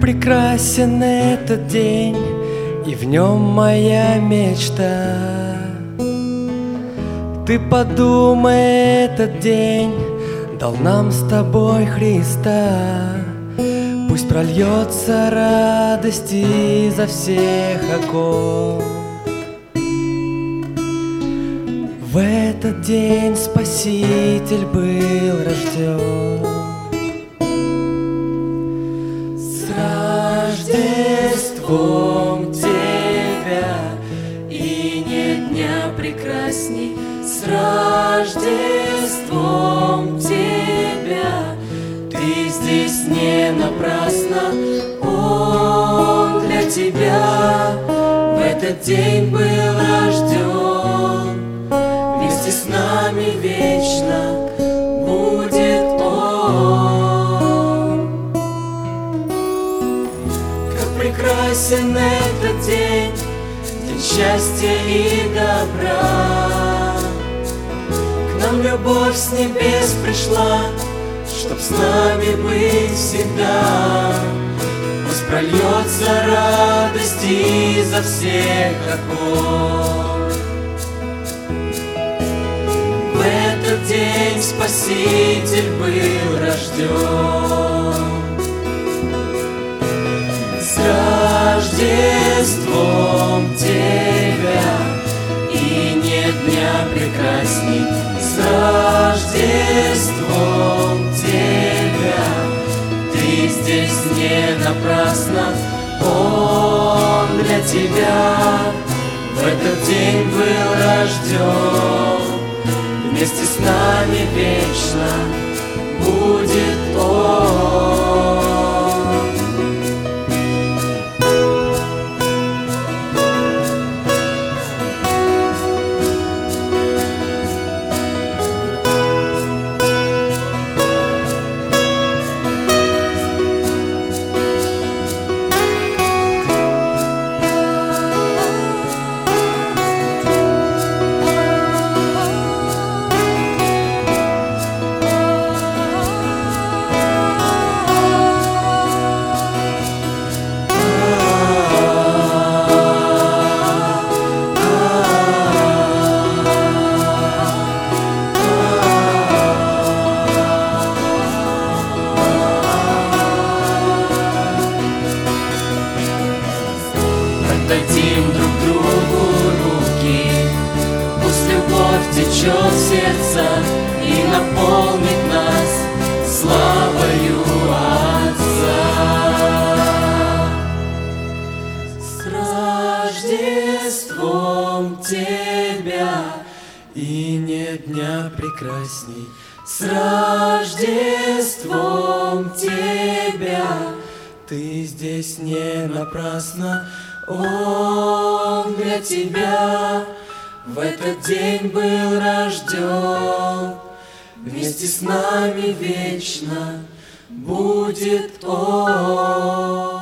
прекрасен этот день, и в нем моя мечта. Ты подумай, этот день дал нам с тобой Христа. Пусть прольется радость изо всех окон. В этот день Спаситель был рожден. С Рождеством тебя, и нет дня прекрасней. С Рождеством тебя, ты здесь не напрасно. Он для тебя в этот день был рожден. Вместе с нами вечно будет Он. Как прекрасен этот день, день счастья и добра. К нам любовь с небес пришла, чтоб с нами быть всегда. Пусть прольется радость изо всех окон. В этот день Спаситель был рожден. С Рождеством тебя, и нет дня прекрасней. С Рождеством тебя, ты здесь не напрасно. Он для тебя в этот день был рожден. Вместе с нами вечно будет Он. Дадим друг другу руки, пусть любовь течет в сердца и наполнит нас славою Отца. С Рождеством тебя, и нет дня прекрасней. С Рождеством тебя, ты здесь не напрасно. Он для тебя в этот день был рожден. Вместе с нами вечно будет Он.